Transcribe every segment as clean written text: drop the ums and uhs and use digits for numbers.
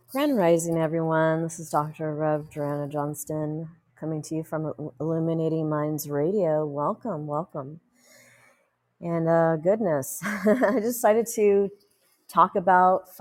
Grand Rising, everyone. This is Dr. Rev Joanna Johnston coming to you from Illuminating Minds Radio. Welcome, welcome. And goodness, I decided to talk about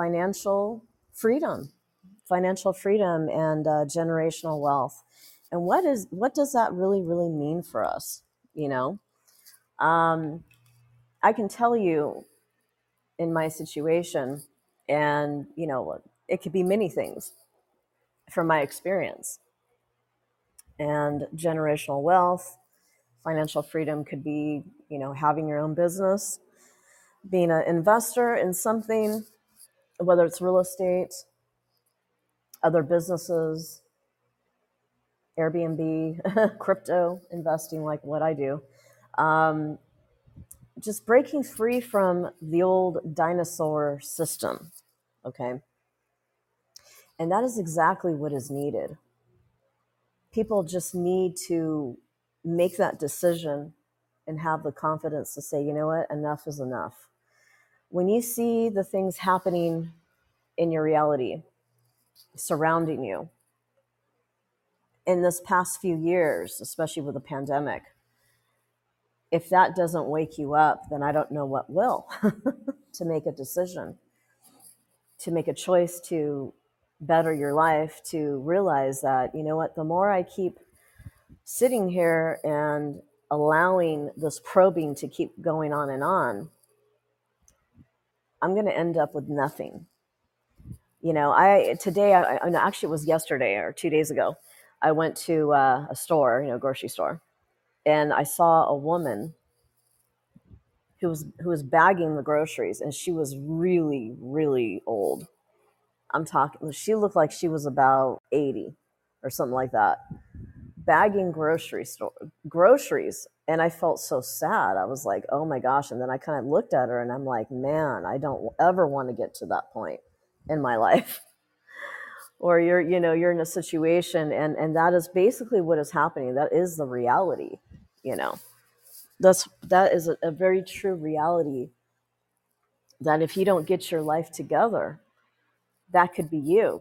financial freedom and generational wealth. And what does that really mean for us? You know, um, I can tell you in my situation, and it could be many things from my experience. And generational wealth, financial freedom could be, having your own business, being an investor in something, whether it's real estate, other businesses, Airbnb, crypto investing, like what I do. Um, just breaking free from the old dinosaur system. Okay. And that is exactly what is needed. People just need to make that decision and have the confidence to say, you know what, enough is enough. When you see the things happening in your reality surrounding you in this past few years, especially with the pandemic, if that doesn't wake you up, then I don't know what will. To make a decision, to make a choice to better your life, to realize that, you know what, the more I keep sitting here and allowing this probing to keep going on and on, I'm going to end up with nothing. Actually, it was yesterday or 2 days ago. I went to a store, grocery store, and I saw a woman who was bagging the groceries, and she was really, really old. I'm talking. She looked like she was about 80 or something like that, bagging groceries, and I felt so sad. I was like, oh my gosh. And then I kind of looked at her, and I'm like, man, I don't ever want to get to that point in my life. Or you're in a situation, and that is basically what is happening. That is the reality. you know that is a very true reality, that if you don't get your life together, that could be you.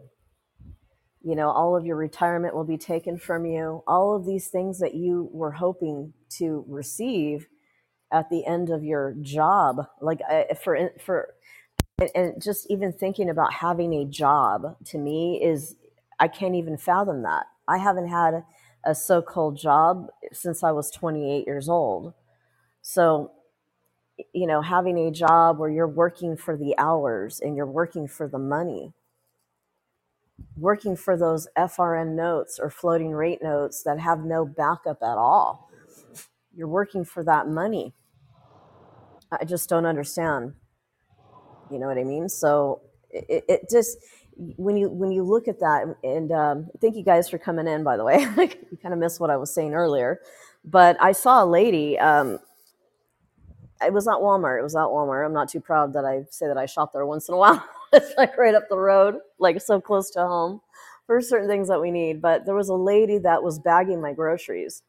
All of your retirement will be taken from you. All of these things that you were hoping to receive at the end of your job, like for and just even thinking about having a job, to me, is, I can't even fathom that. I haven't had a so-called job since I was 28 years old. So, having a job where you're working for the hours and you're working for the money, working for those FRN notes or floating rate notes that have no backup at all. You're working for that money. I just don't understand. You know what I mean? So it just, when you look at that, and thank you guys for coming in, by the way. You kind of missed what I was saying earlier, but I saw a lady. It was at Walmart. It was at Walmart. I'm not too proud that I say that I shop there once in a while. It's like right up the road, like so close to home for certain things that we need. But there was a lady that was bagging my groceries,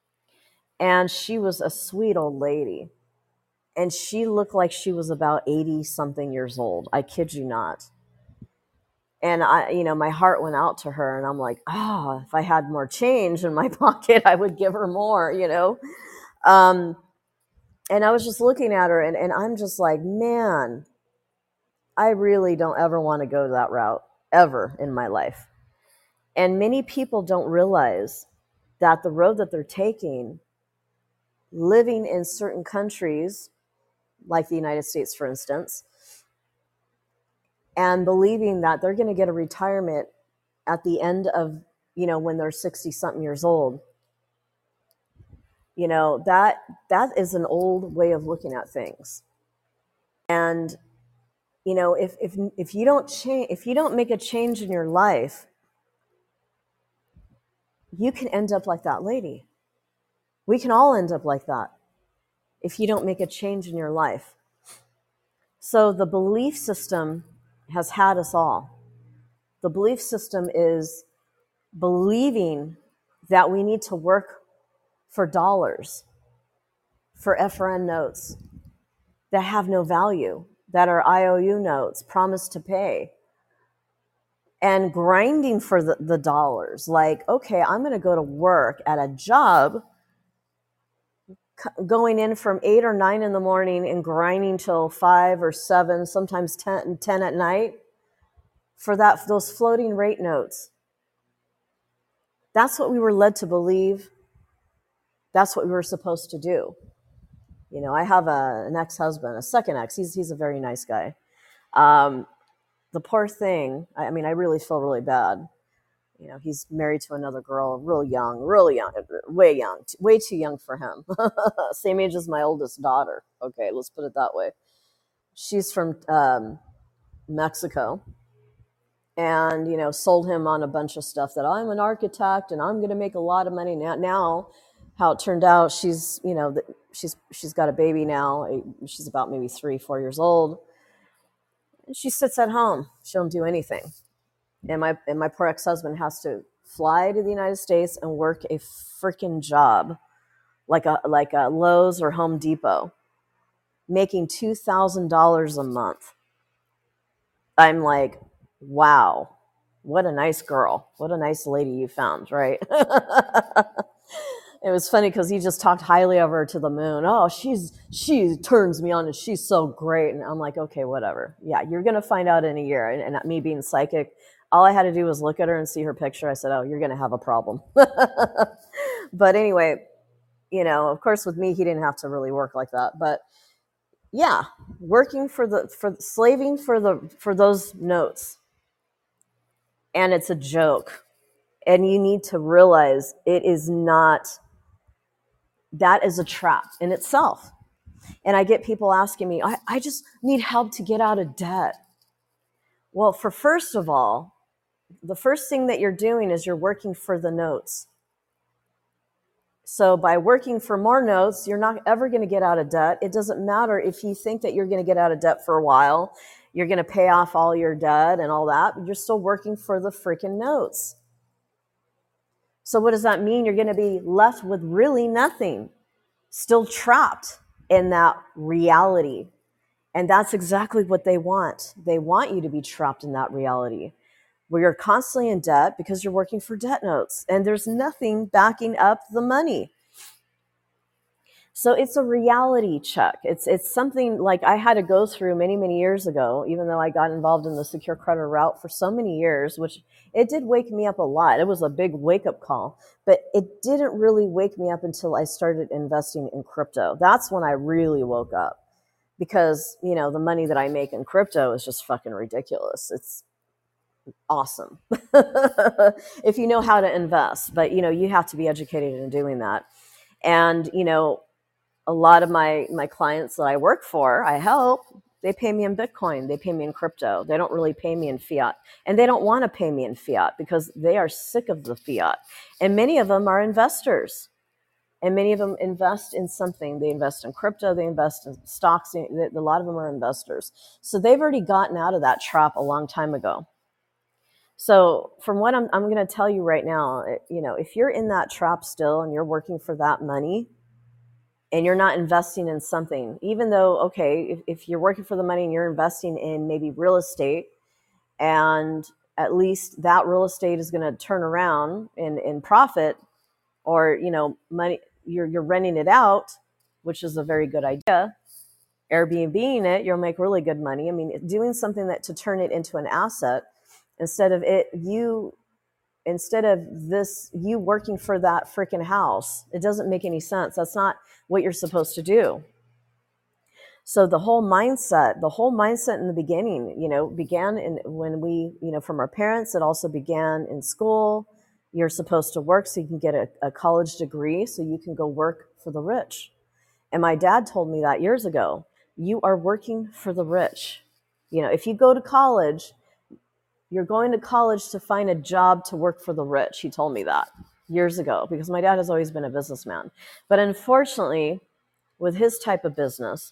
and she was a sweet old lady. And she looked like she was about 80 something years old. I kid you not. And my heart went out to her, and I'm like, oh, if I had more change in my pocket, I would give her more. Um, and I was just looking at her, and I'm just like, man, I really don't ever want to go that route ever in my life. And many people don't realize that the road that they're taking, living in certain countries, like the United States, for instance, and believing that they're going to get a retirement at the end of, when they're 60 something years old. That is an old way of looking at things. And if you don't change, if you don't make a change in your life, you can end up like that lady. We can all end up like that if you don't make a change in your life. So the belief system has had us all. The belief system is believing that we need to work for dollars, for FRN notes that have no value, that are IOU notes, promise to pay. and grinding for the dollars. Like, okay, I'm going to go to work at a job, going in from 8 or 9 in the morning and grinding till 5 or 7, sometimes 10 at night for those floating rate notes. That's what we were led to believe. That's what we were supposed to do. You know, I have an ex-husband, a second ex. He's a very nice guy. The poor thing, I mean, I really feel really bad. You know, he's married to another girl, really young, way too young for him. Same age as my oldest daughter. Okay, let's put it that way. She's from Mexico, and, you know, sold him on a bunch of stuff that I'm an architect and I'm going to make a lot of money now. How it turned out, she's, you know, she's got a baby now. She's about maybe 3-4 years old. And she sits at home. She don't do anything. And my poor ex-husband has to fly to the United States and work a freaking job like a Lowe's or Home Depot, making $2,000 a month. I'm like, wow, what a nice girl. What a nice lady you found, right? It was funny because he just talked highly of her to the moon. Oh, she turns me on and she's so great. And I'm like, okay, whatever. Yeah, you're going to find out in a year. And me being psychic, all I had to do was look at her and see her picture. I said, oh, you're going to have a problem. But anyway, you know, of course, with me, he didn't have to really work like that. But yeah, working slaving for those notes. And it's a joke. And you need to realize it is not, that is a trap in itself. And I get people asking me, I just need help to get out of debt. Well, first of all, the first thing that you're doing is you're working for the notes. So by working for more notes, you're not ever going to get out of debt. It doesn't matter if you think that you're going to get out of debt for a while. You're going to pay off all your debt and all that. But you're still working for the freaking notes. So what does that mean? You're going to be left with really nothing, still trapped in that reality. And that's exactly what they want. They want you to be trapped in that reality where you're constantly in debt because you're working for debt notes and there's nothing backing up the money. So it's a reality check. It's something like I had to go through many, many years ago, even though I got involved in the secure credit route for so many years, which it did wake me up a lot. It was a big wake-up call, but it didn't really wake me up until I started investing in crypto. That's when I really woke up because, you know, the money that I make in crypto is just fucking ridiculous. It's awesome if you know how to invest, but, you know, you have to be educated in doing that. And, you know, a lot of my clients that I work for, I help, they pay me in Bitcoin. They pay me in crypto. They don't really pay me in fiat. And they don't want to pay me in fiat because they are sick of the fiat. And many of them are investors. And many of them invest in something. They invest in crypto. They invest in stocks. A lot of them are investors. So they've already gotten out of that trap a long time ago. So from what I'm going to tell you right now, you know, if you're in that trap still and you're working for that money, and you're not investing in something, even though, okay, if you're working for the money and you're investing in maybe real estate, and at least that real estate is going to turn around in profit, or, you know, money, you're renting it out, which is a very good idea. Airbnb-ing it, you'll make really good money. I mean, doing something that to turn it into an asset instead of you working for that freaking house. It doesn't make any sense. That's not what you're supposed to do. So the whole mindset in the beginning, you know, began when we, you know, from our parents. It also began in school. You're supposed to work so you can get a college degree so you can go work for the rich. And my dad told me that years ago. You are working for the rich. You know, if you go to college, you're going to college to find a job to work for the rich. He told me that years ago because my dad has always been a businessman. But unfortunately, with his type of business,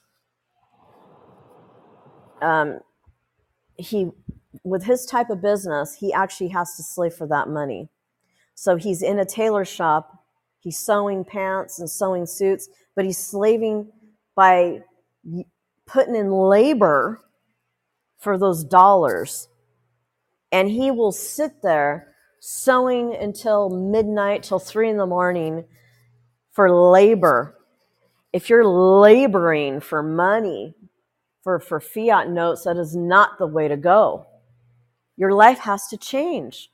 he actually has to slave for that money. So he's in a tailor shop, he's sewing pants and sewing suits, but he's slaving by putting in labor for those dollars. And he will sit there sewing until midnight, till 3 a.m. for labor. If you're laboring for money, for fiat notes, that is not the way to go. Your life has to change.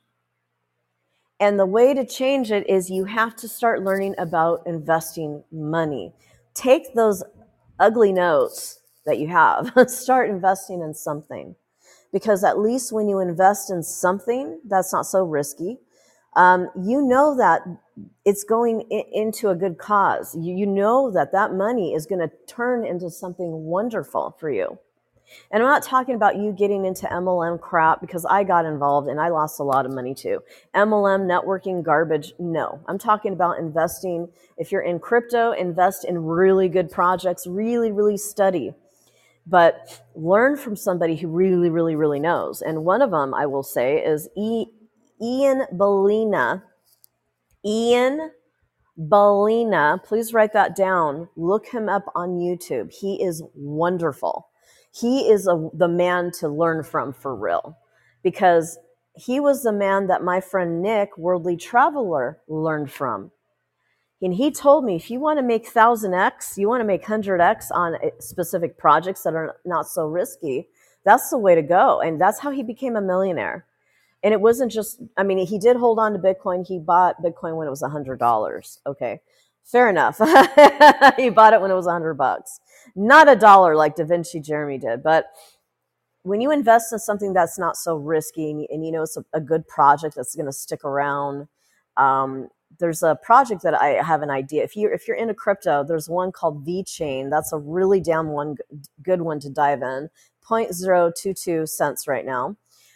And the way to change it is you have to start learning about investing money. Take those ugly notes that you have, start investing in something. Because at least when you invest in something that's not so risky, you know that it's going into a good cause. You know that that money is going to turn into something wonderful for you. And I'm not talking about you getting into MLM crap, because I got involved and I lost a lot of money too. MLM networking garbage, no. I'm talking about investing. If you're in crypto, invest in really good projects, really, really study. But learn from somebody who really, really, really knows. And one of them, I will say, is Ian Ballina. Ian Ballina, please write that down. Look him up on YouTube. He is wonderful. He is the man to learn from for real, because he was the man that my friend Nick, Worldly Traveler, learned from. And he told me, if you want to make 1000x, you want to make 100x on specific projects that are not so risky, that's the way to go. And that's how he became a millionaire. And it wasn't just, I mean, he did hold on to Bitcoin. He bought Bitcoin when it was $100. Okay, fair enough. He bought it when it was $100. Not a dollar like Da Vinci Jeremy did. But when you invest in something that's not so risky, and you know it's a good project that's going to stick around, there's a project that I have an idea. If you're into crypto, there's one called VeChain. That's a really damn good one to dive in. 0.022 cents right now.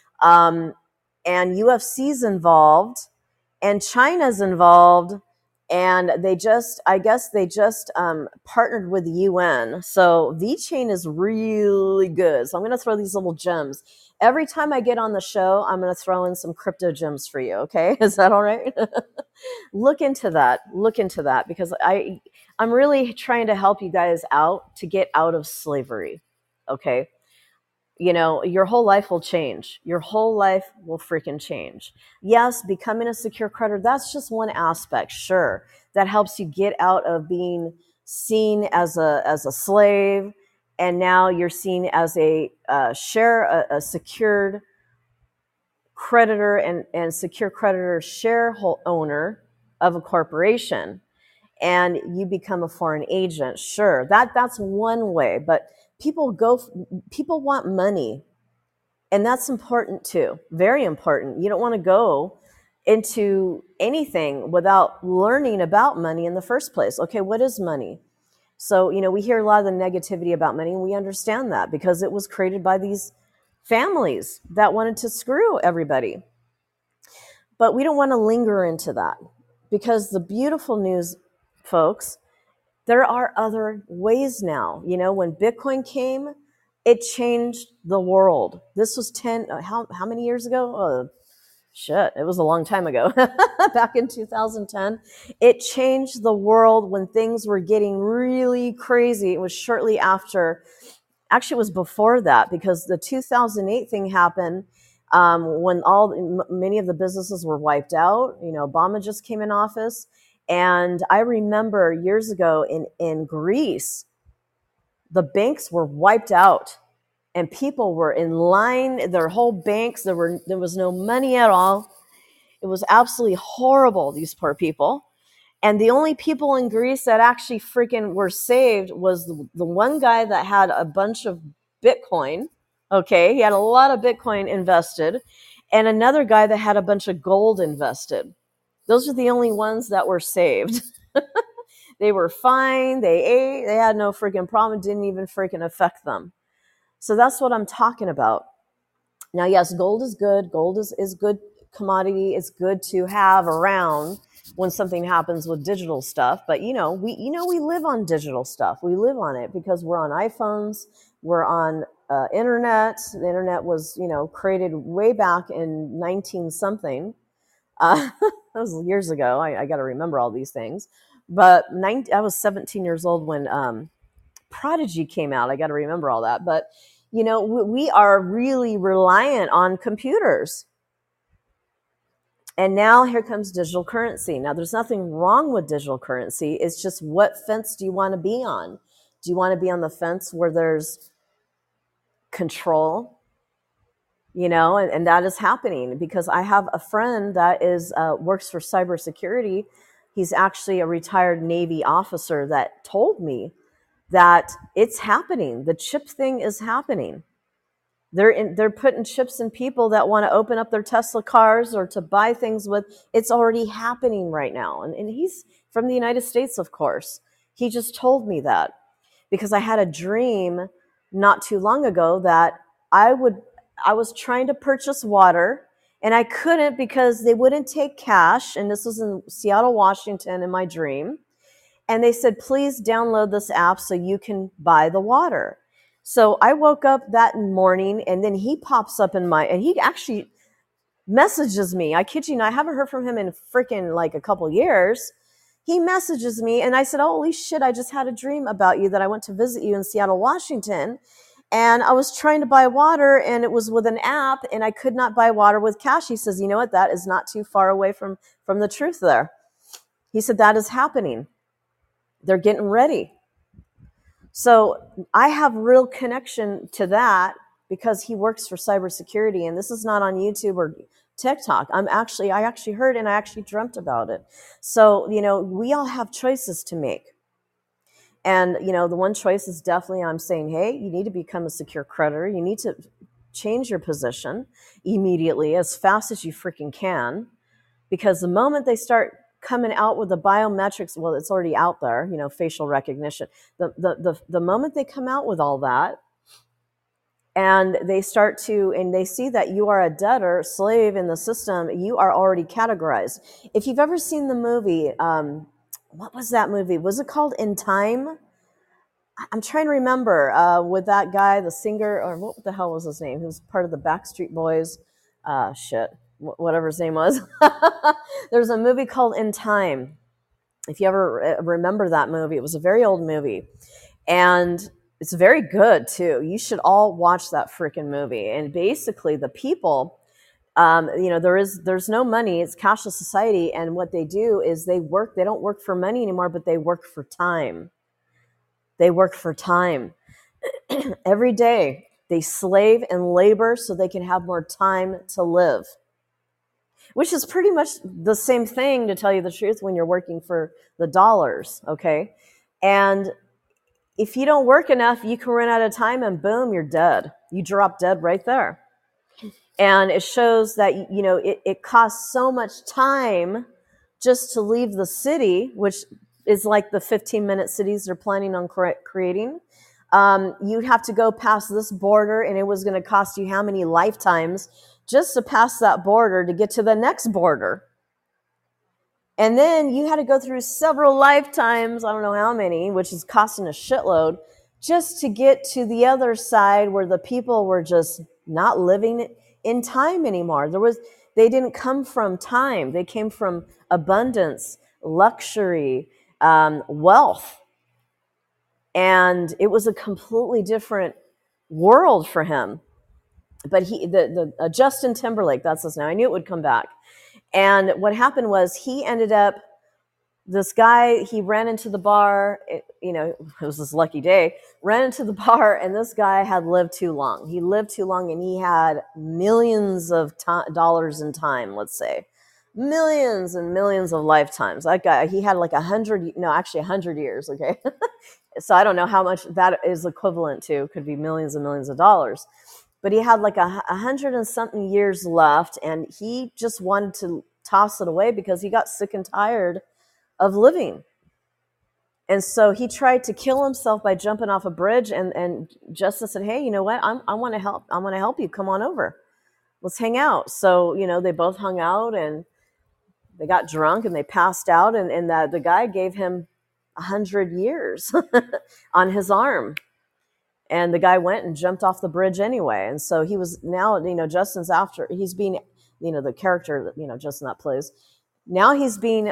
And UFC's involved, and China's involved, and I guess they just partnered with the UN. So VeChain is really good. So I'm going to throw these little gems. Every time I get on the show, I'm going to throw in some crypto gems for you. Okay, is that all right? Look into that, because I'm really trying to help you guys out to get out of slavery. Okay. You know, your whole life will change. Your whole life will freaking change. Yes, becoming a secure creditor, that's just one aspect. Sure, that helps you get out of being seen as a slave, and now you're seen as a secured creditor and secure creditor share owner of a corporation, and you become a foreign agent. Sure, that's one way, but people want money. And that's important too. Very important. You don't want to go into anything without learning about money in the first place. Okay, what is money? So, you know, we hear a lot of the negativity about money, and we understand that because it was created by these families that wanted to screw everybody. But we don't want to linger into that, because the beautiful news, folks, there are other ways now. You know, when Bitcoin came, it changed the world. This was how many years ago? Oh, shit, it was a long time ago. Back in 2010. It changed the world when things were getting really crazy. It was shortly after, actually it was before that, because the 2008 thing happened when many of the businesses were wiped out. You know, Obama just came in office. And I remember years ago in Greece, the banks were wiped out and people were in line, their whole banks, there was no money at all. It was absolutely horrible, these poor people. And the only people in Greece that actually freaking were saved was the one guy that had a bunch of Bitcoin. Okay, he had a lot of Bitcoin invested, and another guy that had a bunch of gold invested. Those are the only ones that were saved. They were fine. They ate. They had no freaking problem. It didn't even freaking affect them. So that's what I'm talking about. Now, yes, gold is good. Gold is good commodity. It's good to have around when something happens with digital stuff. But we live on digital stuff. We live on it because we're on iPhones. We're on internet. The internet was, created way back in 19 something. That was years ago. I got to remember all these things. But I was 17 years old when Prodigy came out. I got to remember all that. But, we are really reliant on computers. And now here comes digital currency. Now, there's nothing wrong with digital currency. It's just, what fence do you want to be on? Do you want to be on the fence where there's control? And that is happening, because I have a friend that is works for cybersecurity. He's actually a retired Navy officer that told me that it's happening. The chip thing is happening. They're putting chips in people that want to open up their Tesla cars or to buy things with. It's already happening right now. And he's from the United States, of course. He just told me that, because I had a dream not too long ago that I was trying to purchase water, and I couldn't because they wouldn't take cash. And this was in Seattle, Washington, in my dream. And they said, please download this app so you can buy the water. So I woke up that morning, and then he pops up and he actually messages me. I kid you not, I haven't heard from him in freaking like a couple years. He messages me, and I said, holy shit, I just had a dream about you, that I went to visit you in Seattle, Washington. And I was trying to buy water, and it was with an app, and I could not buy water with cash. He says, you know what? That is not too far away from the truth there. He said, that is happening. They're getting ready. So I have real connection to that, because he works for cybersecurity, and this is not on YouTube or TikTok. I actually heard, and I actually dreamt about it. So, we all have choices to make. And, the one choice is definitely, I'm saying, hey, you need to become a secure creditor. You need to change your position immediately, as fast as you freaking can, because the moment they start coming out with the biometrics, well, it's already out there, facial recognition. The moment they come out with all that, and they see that you are a debtor, slave in the system, you are already categorized. If you've ever seen the movie, what was that movie? Was it called In Time? I'm trying to remember, with that guy, the singer, or what the hell was his name? He was part of the Backstreet Boys. Whatever his name was. There's a movie called In Time. If you ever remember that movie, it was a very old movie. And it's very good, too. You should all watch that freaking movie. And basically, the people, there's no money. It's cashless society. And what they do is they don't work for money anymore, but they work for time. They work for time. Every day, they slave and labor so they can have more time to live, which is pretty much the same thing, to tell you the truth, when you're working for the dollars, okay? And if you don't work enough, you can run out of time, and boom, you're dead. You drop dead right there. And it shows that, it costs so much time just to leave the city, which is like the 15-minute cities they're planning on creating. You'd have to go past this border, and it was going to cost you how many lifetimes just to pass that border to get to the next border. And then you had to go through several lifetimes, I don't know how many, which is costing a shitload, just to get to the other side, where the people were just not living in time anymore. They didn't come from time. They came from abundance, luxury, wealth. And it was a completely different world for him. But Justin Timberlake, that's his name. I knew it would come back. And what happened was, this guy, he ran into the bar, it was this lucky day, ran into the bar, and this guy had lived too long. He lived too long, and he had millions of dollars in time, let's say. Millions and millions of lifetimes. That guy, he had like 100 years, okay? So I don't know how much that is equivalent to. Could be millions and millions of dollars. But he had like 100 and something years left, and he just wanted to toss it away because he got sick and tired of living. And so he tried to kill himself by jumping off a bridge, and Justin said, hey, you know what? I want to help. I want to help you. Come on over. Let's hang out. So, they both hung out, and they got drunk, and they passed out, and the guy gave him 100 years on his arm. And the guy went and jumped off the bridge anyway. And so he was now, Justin's after, he's being, the character, Justin that plays. Now he's being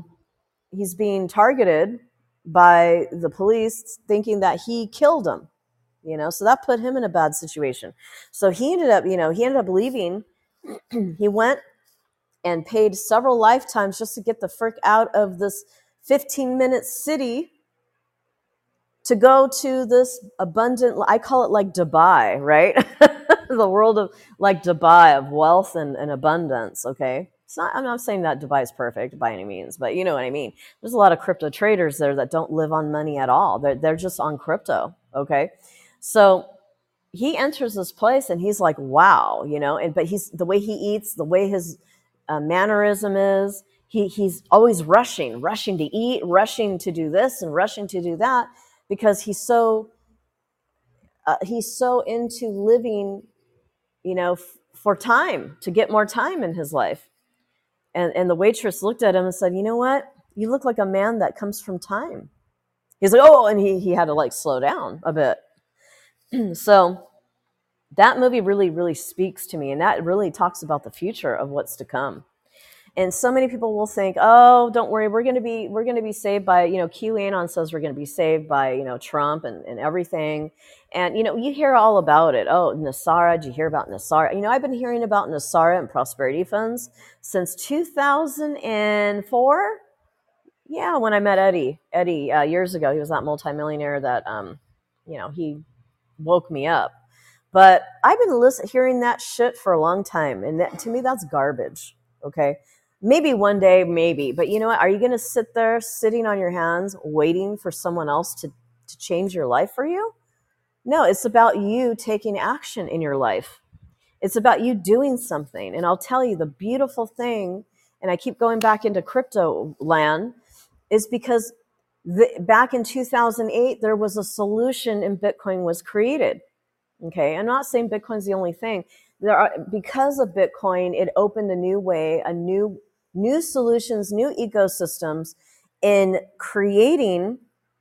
targeted by the police, thinking that he killed him, so that put him in a bad situation. So he ended up leaving. He went and paid several lifetimes just to get the frick out of this 15-minute city to go to this abundant, I call it like Dubai, right? The world of like Dubai of wealth and abundance, okay? It's not, I'm not saying that Dubai is perfect by any means, but you know what I mean. There's a lot of crypto traders there that don't live on money at all. They're just on crypto, okay? So he enters this place and he's like, wow, you know, and but he's the way he eats, the way his mannerism is, he's always rushing to eat, rushing to do this and rushing to do that because he's so into living, you know, for time, to get more time in his life. And the waitress looked at him and said, you know what? You look like a man that comes from time. He's like, oh, and he had to like slow down a bit. So that movie really, really speaks to me. And that really talks about the future of what's to come. And so many people will think, oh, don't worry, we're going to be saved by, you know, QAnon says we're going to be saved by, you know, Trump and everything. And, you know, you hear all about it. Oh, NESARA, did you hear about NESARA? You know, I've been hearing about NESARA and prosperity funds since 2004. Yeah, when I met Eddie years ago. He was that multimillionaire that, you know, he woke me up. But I've been hearing that shit for a long time. And that, to me, that's garbage. Okay. Maybe one day, maybe. But you know what? Are you going to sit there sitting on your hands waiting for someone else to change your life for you? No, it's about you taking action in your life. It's about you doing something. And I'll tell you the beautiful thing, and I keep going back into crypto land, is because back in 2008, there was a solution and Bitcoin was created. Okay, I'm not saying Bitcoin's the only thing. Because of Bitcoin, it opened a new way, new solutions, new ecosystems in creating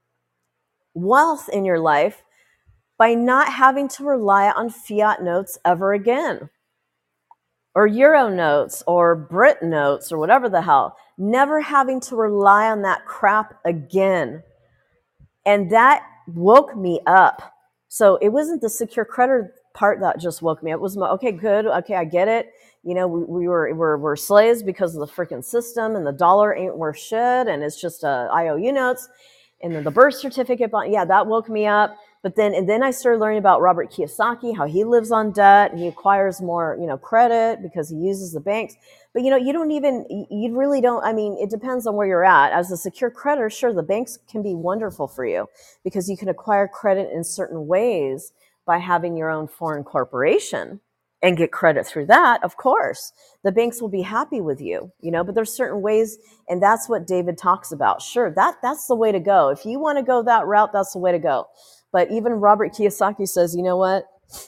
wealth in your life by not having to rely on fiat notes ever again, or Euro notes, or Brit notes, or whatever the hell. Never having to rely on that crap again. And that woke me up. So it wasn't the secure credit part that just woke me up. It was okay, good. Okay, I get it. You know, we're slaves because of the freaking system, and the dollar ain't worth shit, and it's just IOU notes, and then the birth certificate. Yeah, that woke me up. But then I started learning about Robert Kiyosaki, how he lives on debt, and he acquires more, you know, credit because he uses the banks. But, you know, you really don't, I mean, it depends on where you're at. As a secure creditor, sure, the banks can be wonderful for you because you can acquire credit in certain ways by having your own foreign corporation and get credit through that. Of course, the banks will be happy with you, you know, but there's certain ways, and that's what David talks about. Sure, that's the way to go. If you want to go that route, that's the way to go. But even Robert Kiyosaki says, you know what?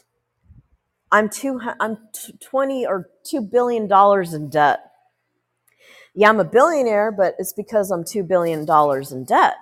I'm 20 or $2 billion in debt. Yeah, I'm a billionaire, but it's because I'm $2 billion in debt.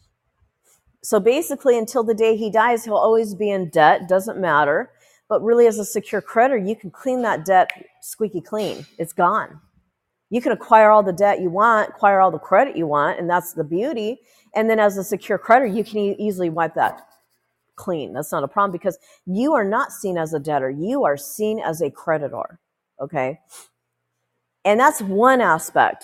So basically, until the day he dies, he'll always be in debt. Doesn't matter. But really, as a secure creditor, you can clean that debt squeaky clean. It's gone. You can acquire all the debt you want, acquire all the credit you want, and that's the beauty. And then as a secure creditor, you can easily wipe that clean. That's not a problem because you are not seen as a debtor. You are seen as a creditor. Okay. And that's one aspect.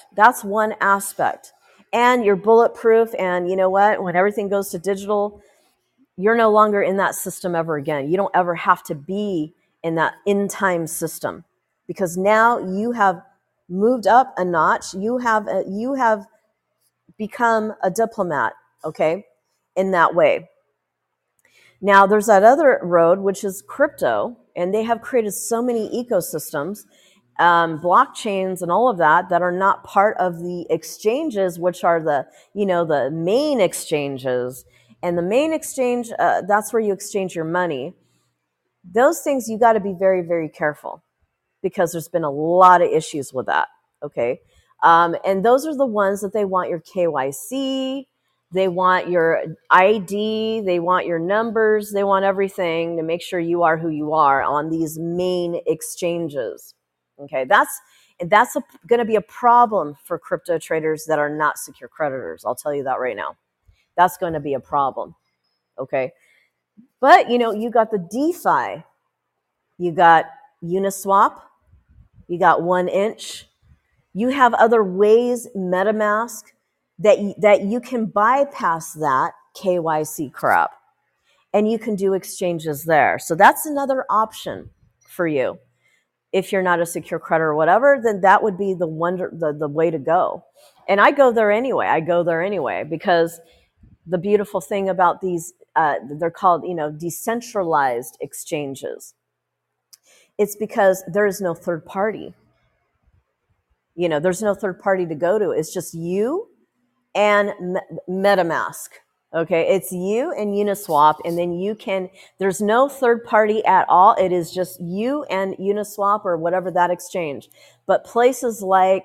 And you're bulletproof. And you know what? When everything goes to digital, you're no longer in that system ever again. You don't ever have to be in that in-time system because now you have moved up a notch. You have become a diplomat. Okay. In that way. Now, there's that other road, which is crypto, and they have created so many ecosystems, blockchains and all of that are not part of the exchanges, which are the main exchanges. And the main exchange, that's where you exchange your money. Those things, you got to be very, very careful because there's been a lot of issues with that, okay? And those are the ones that they want your KYC, they want your ID, they want your numbers, they want everything to make sure you are who you are on these main exchanges. Okay, that's going to be a problem for crypto traders that are not secure creditors. I'll tell you that right now. That's going to be a problem. Okay, but you know, you got the DeFi, you got Uniswap, you got 1inch, You have other ways, MetaMask, that you can bypass that KYC crap, and you can do exchanges there. So that's another option for you. If you're not a secure creditor or whatever, then that would be the way to go. And I go there anyway. Because the beautiful thing about these, they're called, decentralized exchanges. It's because there is no third party. There's no third party to go to. It's just you and MetaMask. Okay, it's you and Uniswap, and then there's no third party at all. It is just you and Uniswap or whatever that exchange. But places like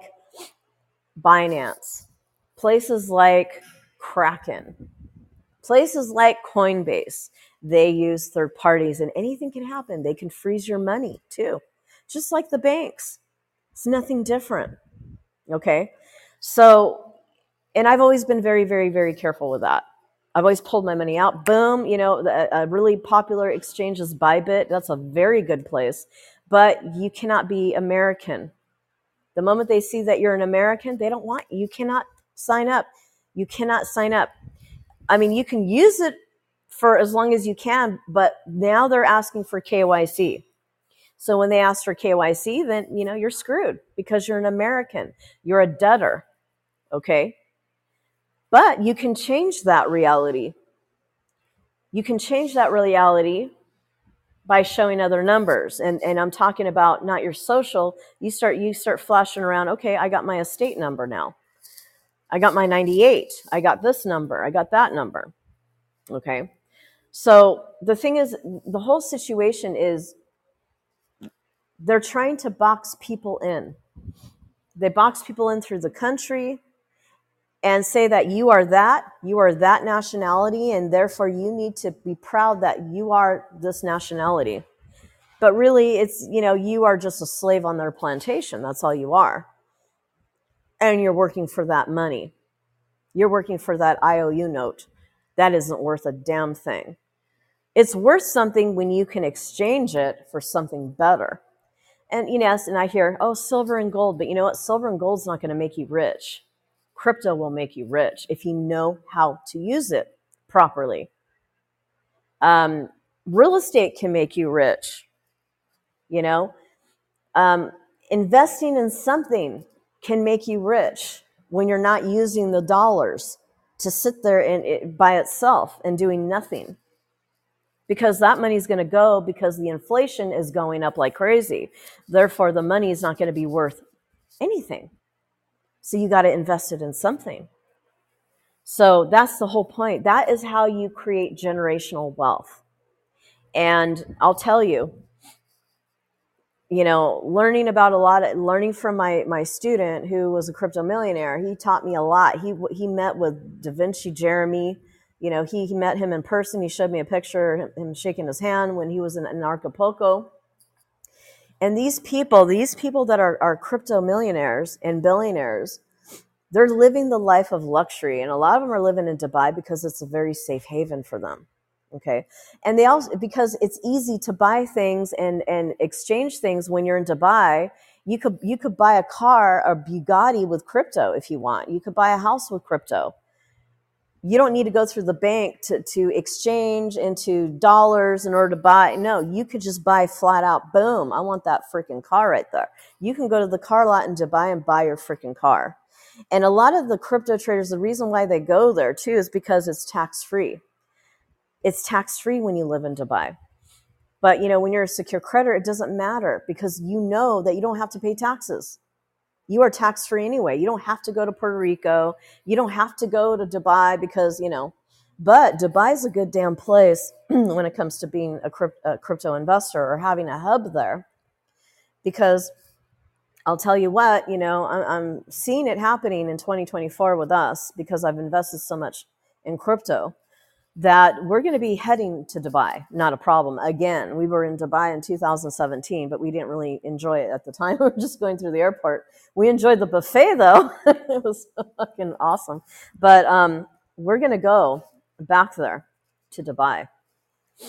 Binance, places like Kraken, places like Coinbase, they use third parties, and anything can happen. They can freeze your money too, just like the banks. It's nothing different. Okay, so, and I've always been very, very, very careful with that. I've always pulled my money out. Boom, a really popular exchange is Bybit. That's a very good place, but you cannot be American. The moment they see that you're an American, they don't want you. You cannot sign up. You cannot sign up. I mean, you can use it for as long as you can, but now they're asking for KYC. So when they ask for KYC, then, you're screwed because you're an American. You're a debtor. Okay? But you can change that reality. You can change that reality by showing other numbers. And I'm talking about not your social. You start flashing around, okay, I got my estate number now. I got my 98. I got this number. I got that number. Okay? So the thing is, the whole situation is they're trying to box people in. They box people in through the country and say that you are that nationality, and therefore you need to be proud that you are this nationality. But really, it's, you are just a slave on their plantation. That's all you are. And you're working for that money. You're working for that IOU note. That isn't worth a damn thing. It's worth something when you can exchange it for something better. And, yes, and I hear, oh, silver and gold. But you know what? Silver and gold's not going to make you rich. Crypto will make you rich if you know how to use it properly. Real estate can make you rich. Investing in something can make you rich when you're not using the dollars to sit there and by itself and doing nothing. Because that money is going to go because the inflation is going up like crazy. Therefore, the money is not going to be worth anything. So you got to invest it in something. So that's the whole point. That is how you create generational wealth. And I'll tell you, learning from my student who was a crypto millionaire, he taught me a lot. He met with Da Vinci Jeremy. He met him in person. He showed me a picture of him shaking his hand when he was in Acapulco. And these people that are crypto millionaires and billionaires, they're living the life of luxury. And a lot of them are living in Dubai because it's a very safe haven for them. Okay. And they also, because it's easy to buy things and exchange things when you're in Dubai. You could buy a car, a Bugatti with crypto if you want. You could buy a house with crypto. You don't need to go through the bank to exchange into dollars in order to buy. No, you could just buy flat out. Boom. I want that freaking car right there. You can go to the car lot in Dubai and buy your freaking car. And a lot of the crypto traders, the reason why they go there too is because it's tax-free. It's tax-free when you live in Dubai. But, when you're a secure creditor, it doesn't matter because you know that you don't have to pay taxes. You are tax-free anyway. You don't have to go to Puerto Rico. You don't have to go to Dubai because, but Dubai is a good damn place when it comes to being a crypto investor or having a hub there. Because I'll tell you what, I'm seeing it happening in 2024 with us because I've invested so much in crypto that we're going to be heading to Dubai. Not a problem. Again, we were in Dubai in 2017, but we didn't really enjoy it at the time. We were just going through the airport. We enjoyed the buffet, though. It was fucking awesome. But we're going to go back there to Dubai.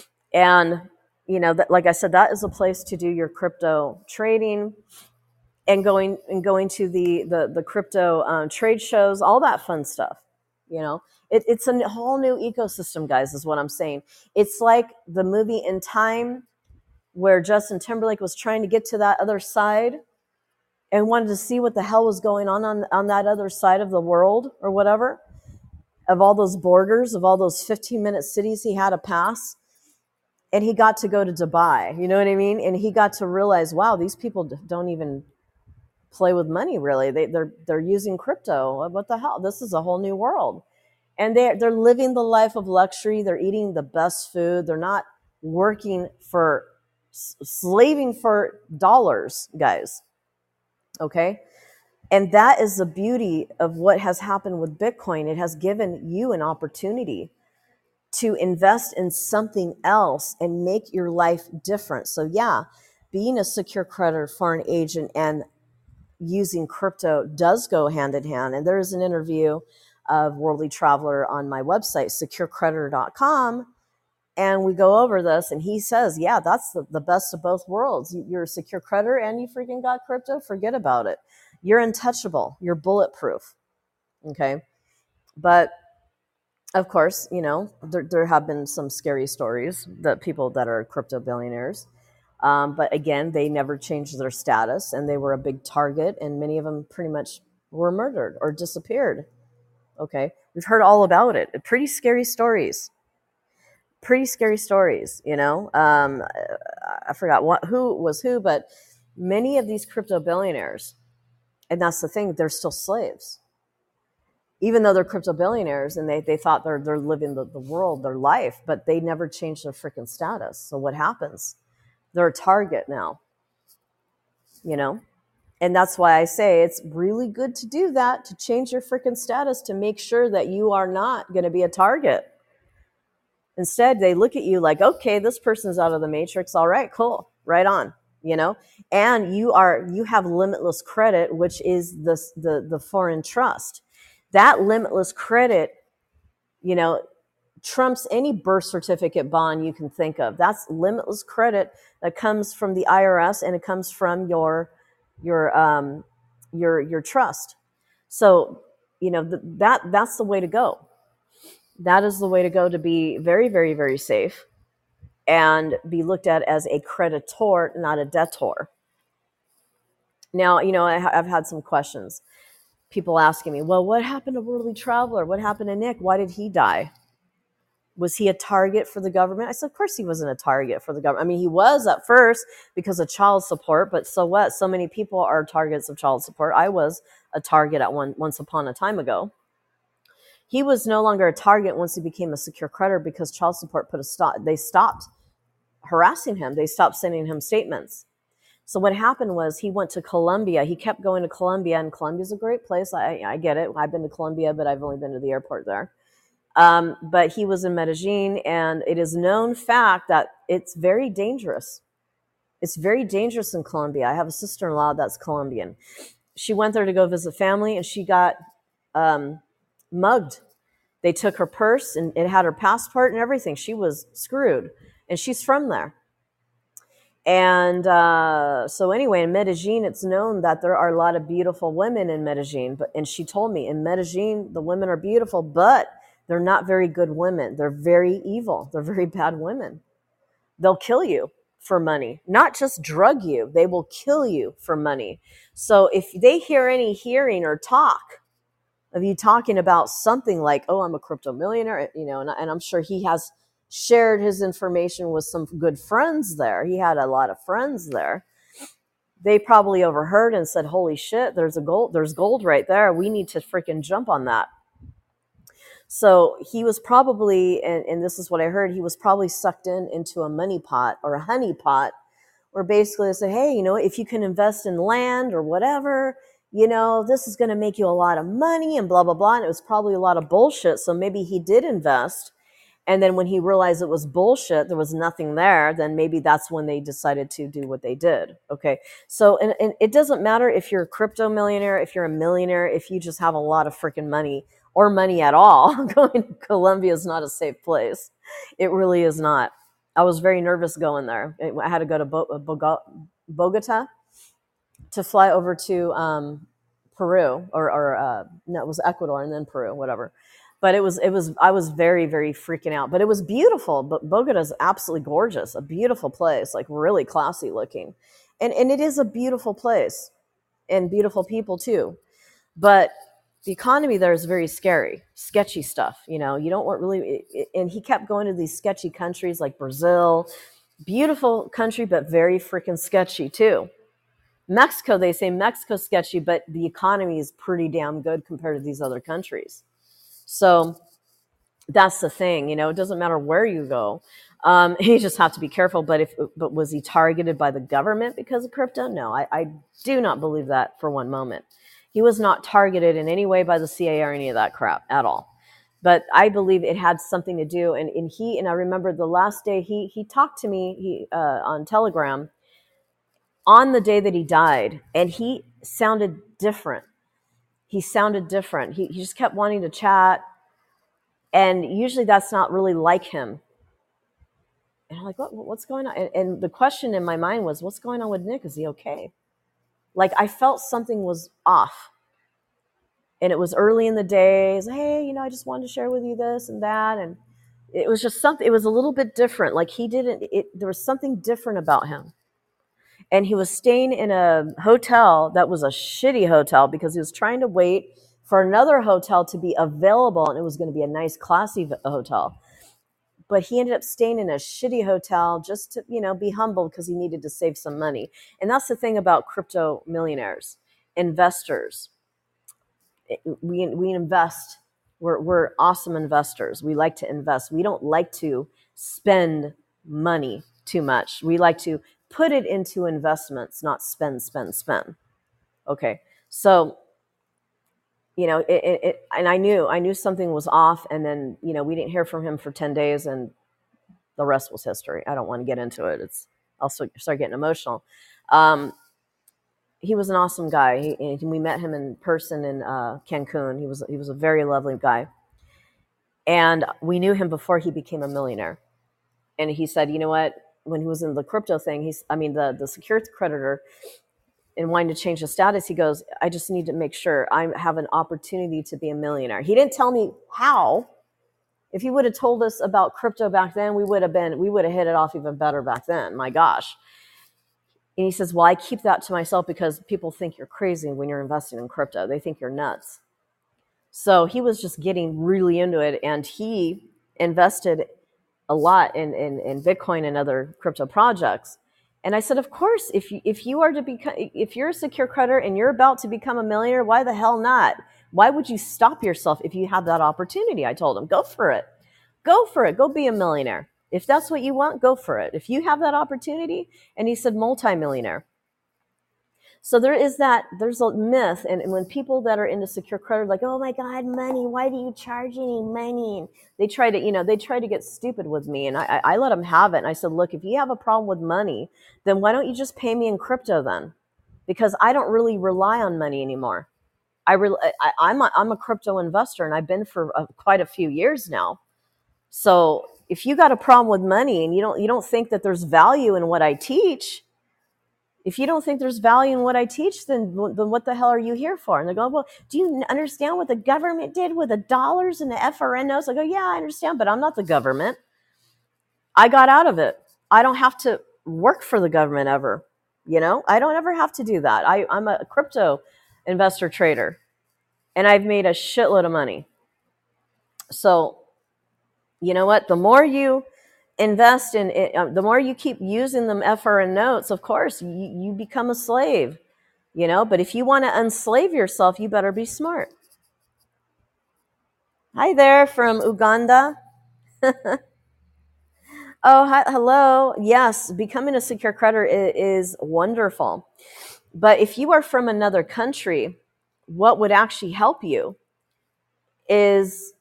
And, like I said, that is a place to do your crypto trading. and going to the crypto trade shows, all that fun stuff. You know, it's a whole new ecosystem, guys, is what I'm saying. It's like the movie In Time, where Justin Timberlake was trying to get to that other side and wanted to see what the hell was going on that other side of the world or whatever, of all those borders, of all those 15-minute cities he had to pass. And he got to go to Dubai, you know what I mean? And he got to realize, wow, these people don't even play with money, really. They're using crypto. What the hell? This is a whole new world. And they're living the life of luxury. They're eating the best food. They're not working for, slaving for dollars, guys. Okay? And that is the beauty of what has happened with Bitcoin. It has given you an opportunity to invest in something else and make your life different. So yeah, being a secure creditor, foreign agent, and using crypto does go hand in hand. And there is an interview of Worldly Traveler on my website, securecreditor.com. And we go over this, and he says, yeah, that's the best of both worlds. You're a secure creditor and you freaking got crypto, forget about it. You're untouchable. You're bulletproof. Okay. But of course, you know, there have been some scary stories that people that are crypto billionaires. But again, they never changed their status, and they were a big target, and many of them pretty much were murdered or disappeared. Okay. We've heard all about it. Pretty scary stories. You know. I forgot who was who, but many of these crypto billionaires, and that's the thing, they're still slaves. Even though they're crypto billionaires and they thought they're living the world, their life, but they never changed their freaking status. So what happens? They're a target now, you know? And that's why I say it's really good to do that, to change your freaking status, to make sure that you are not going to be a target. Instead, they look at you like, okay, this person's out of the matrix. All right, cool, right on, you know? And you have limitless credit, which is the foreign trust. That limitless credit, you know, trumps any birth certificate bond you can think of. That's limitless credit that comes from the IRS, and it comes from your trust. So, you know, that's the way to go. That is the way to go, to be very, very, very safe and be looked at as a creditor, not a debtor. Now, you know, I've had some questions. People asking me, well, what happened to Worldly Traveler? What happened to Nick? Why did he die? Was he a target for the government? I said, of course he wasn't a target for the government. I mean, he was at first because of child support, but so what? So many people are targets of child support. I was a target at once upon a time ago. He was no longer a target once he became a secure creditor, because child support put a stop. They stopped harassing him. They stopped sending him statements. So what happened was he went to Colombia. He kept going to Colombia, and Colombia's a great place. I get it. I've been to Colombia, but I've only been to the airport there. But he was in Medellin, and it is known fact that it's very dangerous. It's very dangerous in Colombia. I have a sister-in-law that's Colombian. She went there to go visit family, and she got mugged. They took her purse, and it had her passport and everything. She was screwed, and she's from there. And so anyway, in Medellin, it's known that there are a lot of beautiful women in Medellin. And she told me, in Medellin, the women are beautiful, but they're not very good women. They're very evil. They're very bad women. They'll kill you for money, not just drug you. They will kill you for money. So if they hear any hearing or talk of you talking about something like, oh, I'm a crypto millionaire, you know, and I'm sure he has shared his information with some good friends there. He had a lot of friends there. They probably overheard and said, holy shit, there's gold right there. We need to freaking jump on that. So he was probably, and this is what I heard, he was probably sucked into a money pot or a honey pot, where basically they said, hey, you know, if you can invest in land or whatever, you know, this is going to make you a lot of money and blah, blah, blah. And it was probably a lot of bullshit. So maybe he did invest. And then when he realized it was bullshit, there was nothing there, then maybe that's when they decided to do what they did. Okay. So, and it doesn't matter if you're a crypto millionaire, if you're a millionaire, if you just have a lot of freaking money or money at all, going to Colombia is not a safe place. It really is not. I was very nervous going there. I had to go to Bogota. to fly over to Peru, or no, it was Ecuador and then Peru, whatever. But it was I was very, very freaking out. But it was beautiful. But Bogota is absolutely gorgeous, a beautiful place, like really classy looking, and it is a beautiful place and beautiful people too. But the economy there is very scary, sketchy stuff. You don't want really. And he kept going to these sketchy countries like Brazil, beautiful country, but very freaking sketchy too. Mexico, they say Mexico's sketchy, but the economy is pretty damn good compared to these other countries. So that's the thing, it doesn't matter where you go. You just have to be careful. But was he targeted by the government because of crypto? No, I do not believe that for one moment. He was not targeted in any way by the CIA or any of that crap at all. But I believe it had something to do. And I remember the last day he talked to me on Telegram on the day that he died, and he sounded different. He just kept wanting to chat, and usually that's not really like him. And I'm like, what's going on? And the question in my mind was, what's going on with Nick? Is he okay? Like, I felt something was off. And it was early in the day. He's like, hey, I just wanted to share with you this and that. And it was just something, it was a little bit different. Like, there was something different about him. And he was staying in a hotel that was a shitty hotel because he was trying to wait for another hotel to be available, and it was going to be a nice, classy hotel. But he ended up staying in a shitty hotel just to, be humble because he needed to save some money. And that's the thing about crypto millionaires, investors. We invest. We're awesome investors. We like to invest. We don't like to spend money too much. We like to put it into investments, not spend. Okay. So, and I knew something was off. And then, we didn't hear from him for 10 days, and the rest was history. I don't want to get into it. I'll start getting emotional. He was an awesome guy. We met him in person in Cancun. He was a very lovely guy. And we knew him before he became a millionaire. And he said, you know what? When he was in the crypto thing, the secured creditor, and wanting to change the status, he goes, I just need to make sure I have an opportunity to be a millionaire. He didn't tell me how. If he would have told us about crypto back then, we would have hit it off even better back then. My gosh. And he says, well, I keep that to myself because people think you're crazy when you're investing in crypto. They think you're nuts. So he was just getting really into it, and he invested a lot in Bitcoin and other crypto projects. And I said, of course, if you're a secure creditor and you're about to become a millionaire, why the hell not? Why would you stop yourself if you have that opportunity? I told him, go for it. Go be a millionaire. If that's what you want, go for it. If you have that opportunity. And he said, multimillionaire. So there's a myth. And when people that are into secure credit are like, oh my God, money, why do you charge any money? And they try to get stupid with me. And I let them have it. And I said, look, if you have a problem with money, then why don't you just pay me in crypto then? Because I don't really rely on money anymore. I'm a crypto investor, and I've been for quite a few years now. So if you got a problem with money and you don't think that there's value in what I teach, if you don't think there's value in what I teach, then what the hell are you here for? And they go, well, do you understand what the government did with the dollars and the FRN notes? I go, yeah, I understand, but I'm not the government. I got out of it. I don't have to work for the government ever. I don't ever have to do that. I'm a crypto investor trader, and I've made a shitload of money. So, you know what? The more you invest in it, the more you keep using them FRN notes, of course, you become a slave, but if you want to unslave yourself, you better be smart. Hi there from Uganda. Oh, hi, hello. Yes, becoming a secure creditor is wonderful. But if you are from another country, what would actually help you is,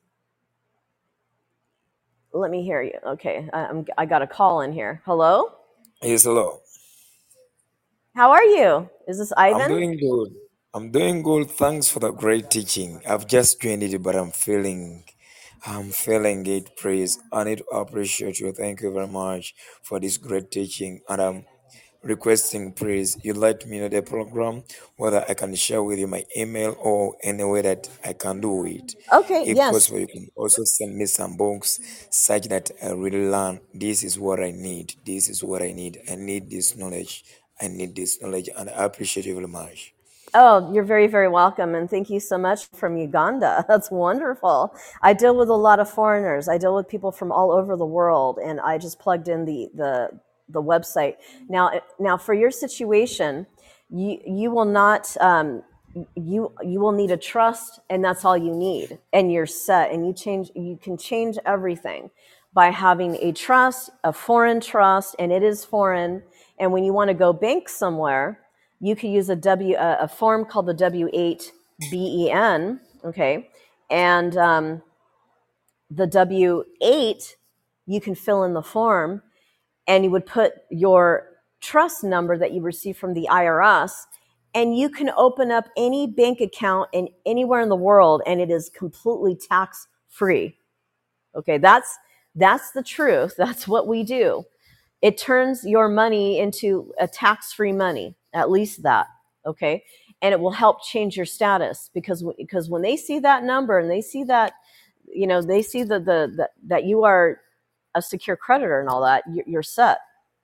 let me hear you. Okay, I got a call in here. Hello? Yes, hello. How are you? Is this I'm Ivan? doing good. I'm doing good. Thanks for the great teaching. I've just joined it, but I'm feeling it. Praise. I need to appreciate you. Thank you very much for this great teaching. And requesting, please, you let me know the program, whether I can share with you my email or any way that I can do it. Okay, If yes. possible, you can also send me some books such that I really learn. This is what I need. This is what I need. I need this knowledge. I need this knowledge, and I appreciate you very much. Oh, you're very, very welcome. And thank you so much from Uganda. That's wonderful. I deal with a lot of foreigners. I deal with people from all over the world. And I just plugged in the website. Now for your situation, you will not, you will need a trust, and that's all you need. And you're set, and you can change everything by having a trust, a foreign trust, and it is foreign. And when you want to go bank somewhere, you could use a form called the W8BEN, okay? And the W8, you can fill in the form, and you would put your trust number that you receive from the IRS, and you can open up any bank account in anywhere in the world, and it is completely tax free. Okay, that's the truth. That's what we do. It turns your money into a tax-free money, at least that, okay? And it will help change your status, because when they see that number and they see that, they see that you are a secure creditor and all that, you're set.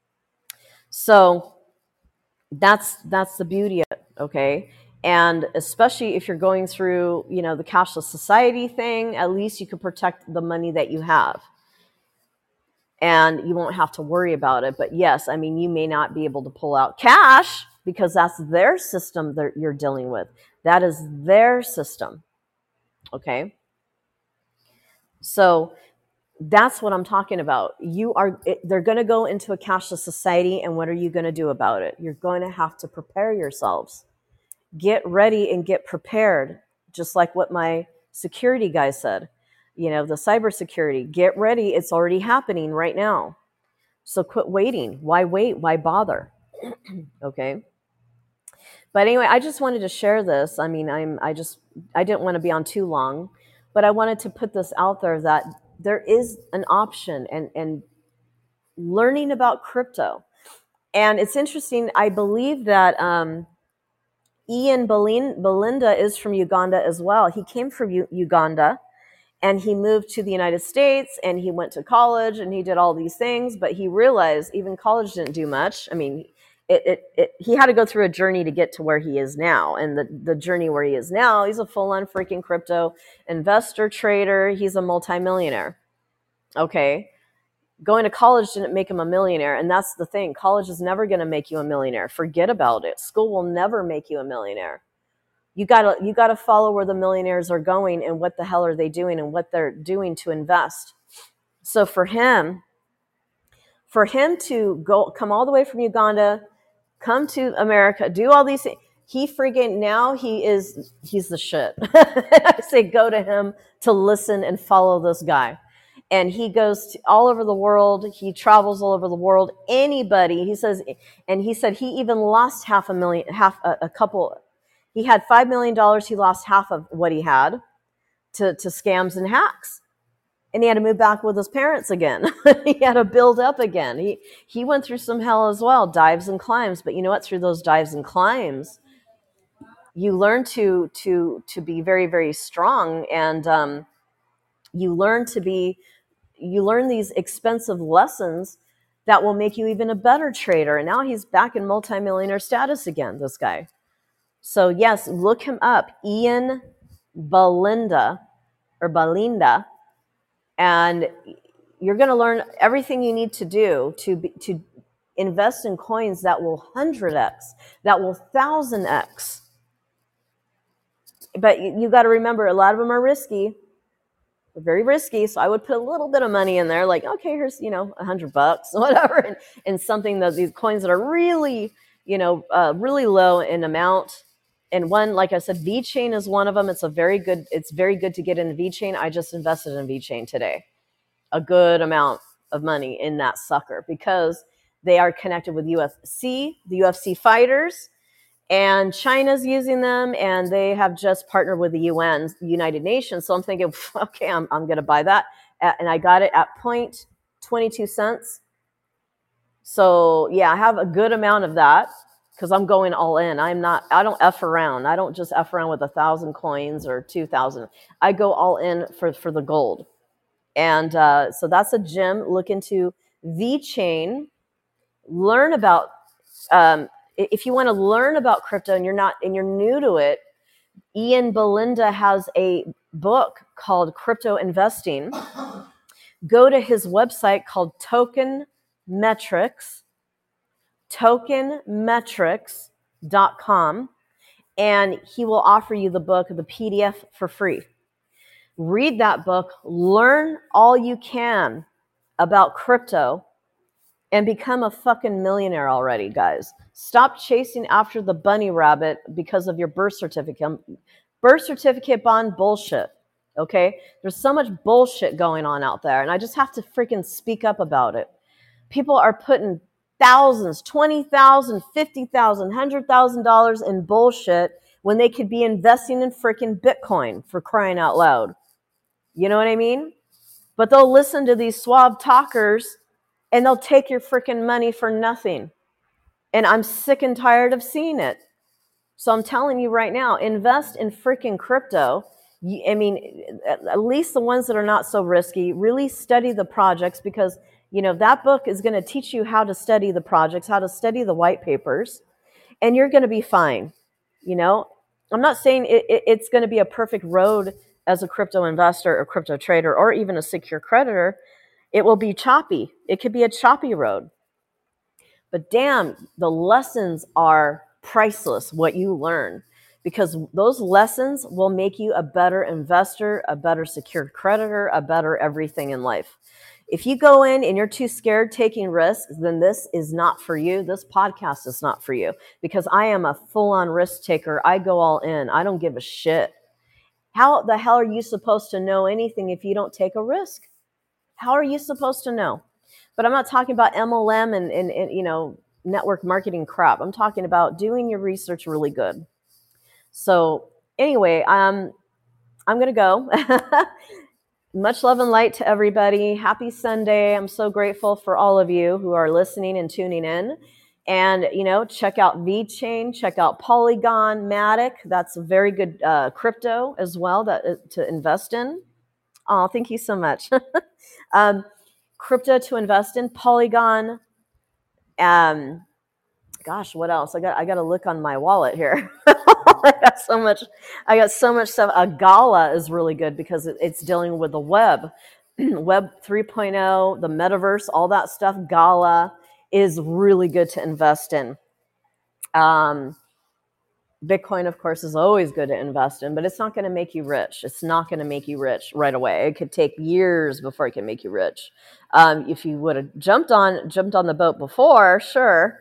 So that's the beauty of it, okay? And especially if you're going through, the cashless society thing, at least you can protect the money that you have, and you won't have to worry about it. But yes, I mean, you may not be able to pull out cash because that's their system that you're dealing with. That is their system. Okay. So that's what I'm talking about. They're going to go into a cashless society, and what are you going to do about it? You're going to have to prepare yourselves. Get ready and get prepared, just like what my security guy said. The cybersecurity, get ready. It's already happening right now. So quit waiting. Why wait? Why bother? Okay. But anyway, I just wanted to share this. I mean, I didn't want to be on too long, but I wanted to put this out there that there is an option, and learning about crypto. And it's interesting. I believe that Ian Belinda is from Uganda as well. He came from Uganda, and he moved to the United States, and he went to college, and he did all these things, but he realized even college didn't do much. I mean, he had to go through a journey to get to where he is now. And the journey where he is now, he's a full-on freaking crypto investor, trader. He's a multimillionaire. Okay. Going to college didn't make him a millionaire. And that's the thing. College is never going to make you a millionaire. Forget about it. School will never make you a millionaire. You gotta follow where the millionaires are going, and what the hell are they doing, and what they're doing to invest. So for him to come all the way from Uganda, come to America, do all these things, he's the shit. I say go to him to listen and follow this guy. And he goes all over the world. He travels all over the world. Anybody, he said he even lost he had $5 million. He lost half of what he had to scams and hacks. And he had to move back with his parents again. He had to build up again. He went through some hell as well, dives and climbs. But you know what? Through those dives and climbs, you learn to be very, very strong, and you learn these expensive lessons that will make you even a better trader. And now he's back in multimillionaire status again, this guy. So yes, look him up, Ian Belinda, and you're going to learn everything you need to do to invest in coins that will 100x, that will 1000x. But you got to remember, a lot of them are risky. They're very risky. So I would put a little bit of money in there, like, okay, here's, $100, whatever, and something that these coins that are really, really low in amount. And one, like I said, VeChain is one of them. It's very good to get in VeChain. I just invested in VeChain today, a good amount of money in that sucker, because they are connected with UFC, the UFC fighters, and China's using them, and they have just partnered with the UN, United Nations. So I'm thinking, okay, I'm going to buy that. And I got it at 0.22 cents. So yeah, I have a good amount of that because I'm going all in. I don't F around. I don't just F around with 1,000 coins or 2,000. I go all in for the gold. And so that's a gem. Look into VeChain. Learn about, if you want to learn about crypto and you're new to it, Ian Belinda has a book called Crypto Investing. Go to his website called tokenmetrics.com, and he will offer you the book, the PDF, for free. Read that book, learn all you can about crypto, and become a fucking millionaire already, guys. Stop chasing after the bunny rabbit because of your birth certificate. Birth certificate bond bullshit, okay? There's so much bullshit going on out there, and I just have to freaking speak up about it. People are putting thousands, 20,000, 50,000, $100,000 in bullshit when they could be investing in freaking Bitcoin, for crying out loud. You know what I mean? But they'll listen to these suave talkers and they'll take your freaking money for nothing. And I'm sick and tired of seeing it. So I'm telling you right now, invest in freaking crypto. I mean, at least the ones that are not so risky. Really study the projects, because, you know, that book is going to teach you how to study the projects, how to study the white papers, and you're going to be fine. You know, I'm not saying it's going to be a perfect road as a crypto investor or crypto trader or even a secure creditor. It will be choppy. It could be a choppy road. But damn, the lessons are priceless, what you learn, because those lessons will make you a better investor, a better secured creditor, a better everything in life. If you go in and you're too scared taking risks, then this is not for you. This podcast is not for you, because I am a full-on risk taker. I go all in. I don't give a shit. How the hell are you supposed to know anything if you don't take a risk? How are you supposed to know? But I'm not talking about MLM and you know, network marketing crap. I'm talking about doing your research really good. So anyway, I'm going to go. Much love and light to everybody. Happy Sunday. I'm so grateful for all of you who are listening and tuning in. And, you know, check out VeChain, check out Polygon, Matic. That's a very good crypto as well to invest in. Oh, thank you so much. Crypto to invest in, Polygon. Gosh, what else? I got to look on my wallet here. I got so much stuff. Gala is really good because it's dealing with the web, Web 3.0, the metaverse, all that stuff. Gala is really good to invest in. Bitcoin, of course, is always good to invest in, but it's not going to make you rich. It's not going to make you rich right away. It could take years before it can make you rich. If you would have jumped on the boat before, sure.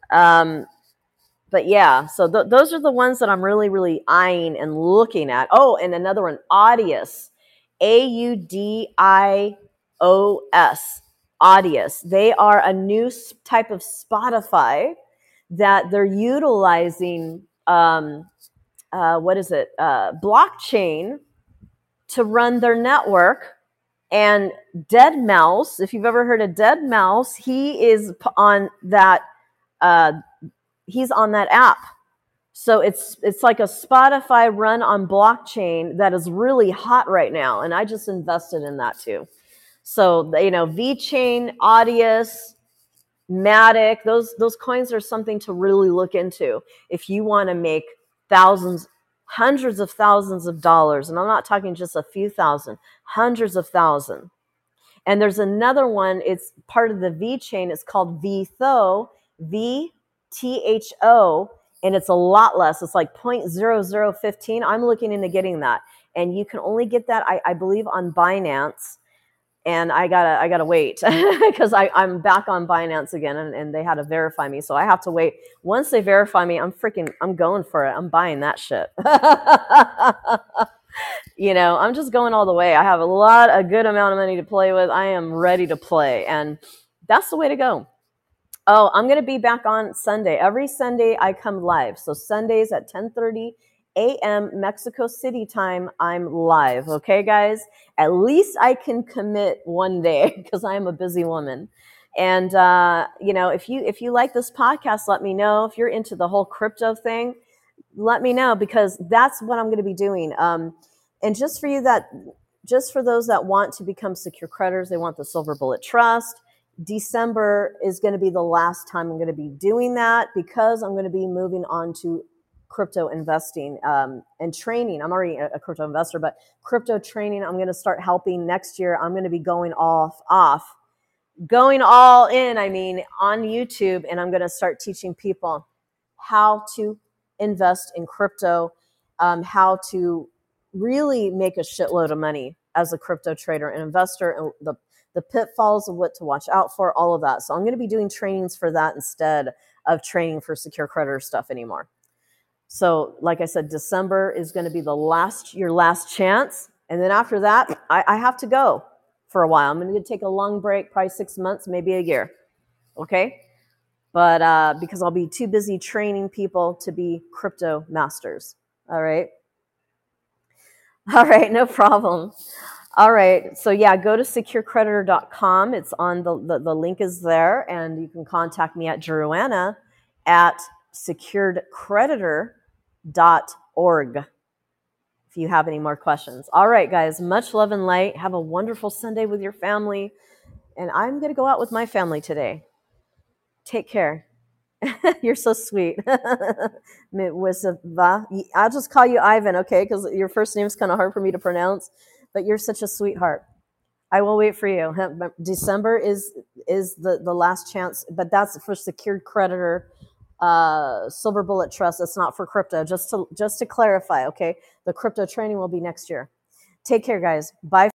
But yeah, so those are the ones that I'm really, really eyeing and looking at. Oh, and another one, Audius, Audios, Audius. They are a new type of Spotify that they're utilizing. Blockchain to run their network. And deadmau5, if you've ever heard of deadmau5, he is on that. He's on that app. So it's like a Spotify run on blockchain that is really hot right now, and I just invested in that too. So, you know, VeChain, Audius, Matic, those coins are something to really look into if you want to make thousands, hundreds of thousands of dollars. And I'm not talking just a few thousand, hundreds of thousands. And there's another one, it's part of the VeChain. It's called VTHO, VTHO, and it's a lot less. It's like 0.0015. I'm looking into getting that. And you can only get that, I believe, on Binance. And I gotta wait because I'm back on Binance again, and they had to verify me, so I have to wait. Once they verify me, I'm going for it. I'm buying that shit. You know, I'm just going all the way. I have a good amount of money to play with. I am ready to play, and that's the way to go. Oh, I'm gonna be back on Sunday. Every Sunday I come live. So Sundays at 10:30 a.m. Mexico City time, I'm live. Okay, guys? At least I can commit one day because I am a busy woman. And if you like this podcast, let me know. If you're into the whole crypto thing, let me know, because that's what I'm going to be doing. And just for those that want to become secure creditors, they want the Silver Bullet Trust. December is going to be the last time I'm going to be doing that, because I'm going to be moving on to crypto investing and training. I'm already a crypto investor, but crypto training, I'm going to start helping next year. I'm going to be going going all in, on YouTube, and I'm going to start teaching people how to invest in crypto, how to really make a shitload of money as a crypto trader and investor, and the pitfalls of what to watch out for, all of that. So I'm going to be doing trainings for that instead of training for secure creditor stuff anymore. So like I said, December is going to be your last chance. And then after that, I have to go for a while. I'm going to take a long break, probably 6 months, maybe a year. Okay. But because I'll be too busy training people to be crypto masters. All right. All right. No problem. All right. So yeah, go to securecreditor.com. It's on the link is there, and you can contact me at Joanna at securedcreditor.org if you have any more questions. All right, guys, much love and light. Have a wonderful Sunday with your family. And I'm going to go out with my family today. Take care. You're so sweet. I'll just call you Ivan, okay? Because your first name is kind of hard for me to pronounce, but you're such a sweetheart. I will wait for you. December is the last chance, but that's for secured creditor, Silver Bullet Trust. It's not for crypto. Just to clarify, okay? The crypto training will be next year. Take care, guys. Bye.